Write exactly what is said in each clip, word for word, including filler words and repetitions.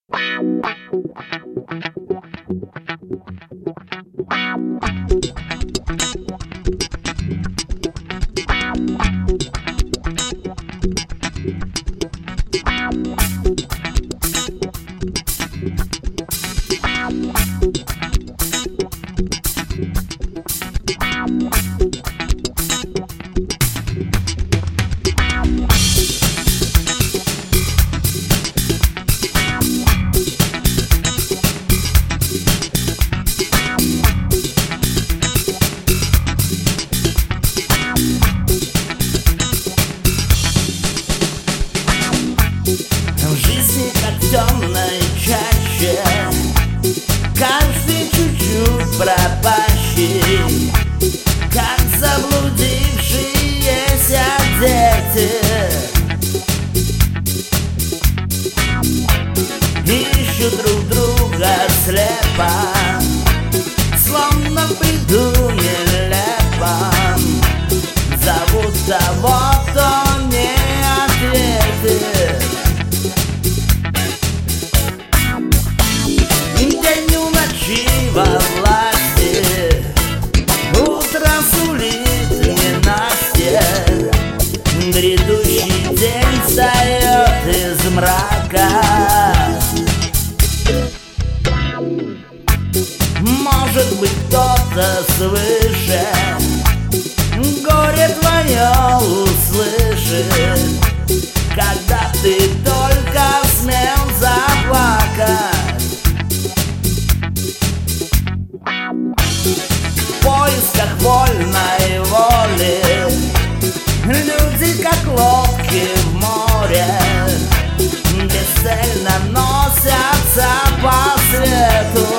Жизнь как темная чаще, каждый чуть-чуть пропащий, как заблудившиеся дети. Ищут друг друга слепо, словно в бреду нелепом. Зовут того, кто не ответит. День у ночи во власти, утро сулит ненастье. Грядущий день встает из мрака. Может быть, кто-то свыше горе твое услышит, когда ты только смел заплакать. В поисках вольной воли люди, как лодки в море, бесцельно носятся по свету.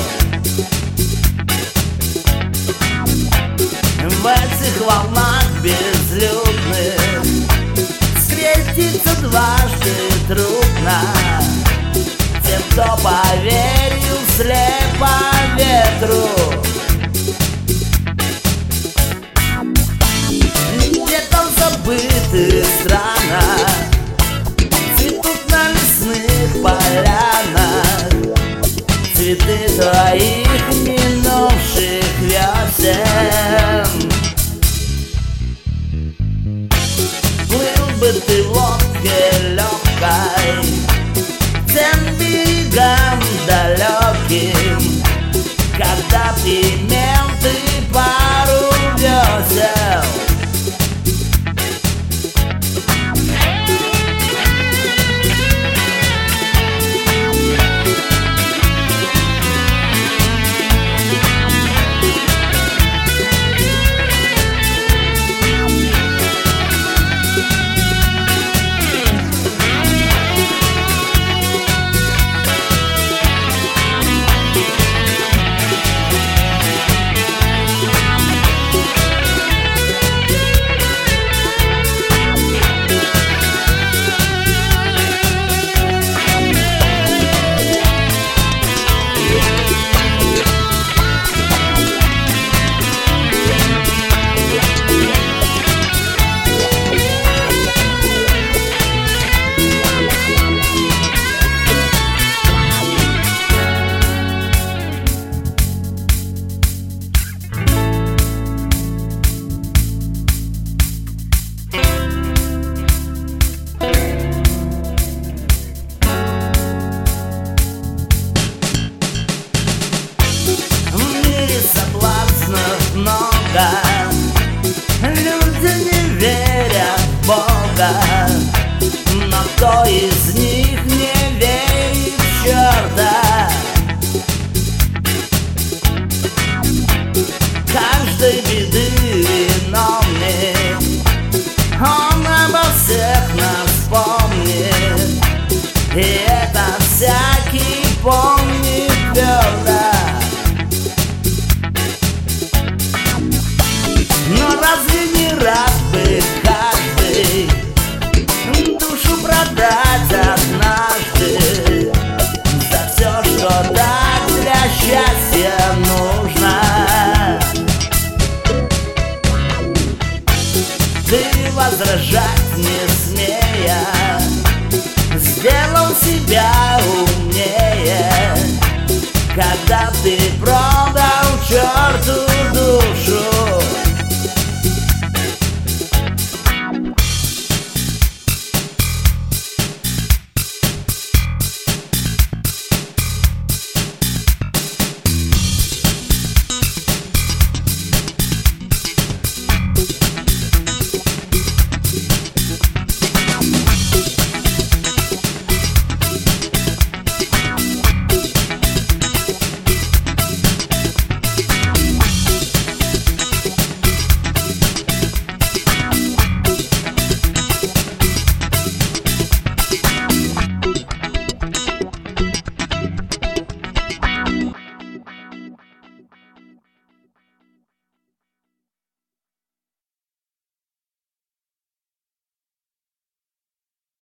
В этих волнах безлюдных встретиться дважды трудно тем, кто поверил слепо ветру. Где-то в забытых странах цветут на лесных полянах цветы твоих минувших весен. Плыл бы ты в лодке легкой тем берегам далеким, когда б имел ты пару весел. Соблазнов много, люди не верят в Бога, но кто из них не верит в черта? Каждой беды виновник, он обо всех нас помнит, и это всякий помнит твердо. Но разве не рад бы каждый душу продать за себя умнее, когда ты продал черту душу.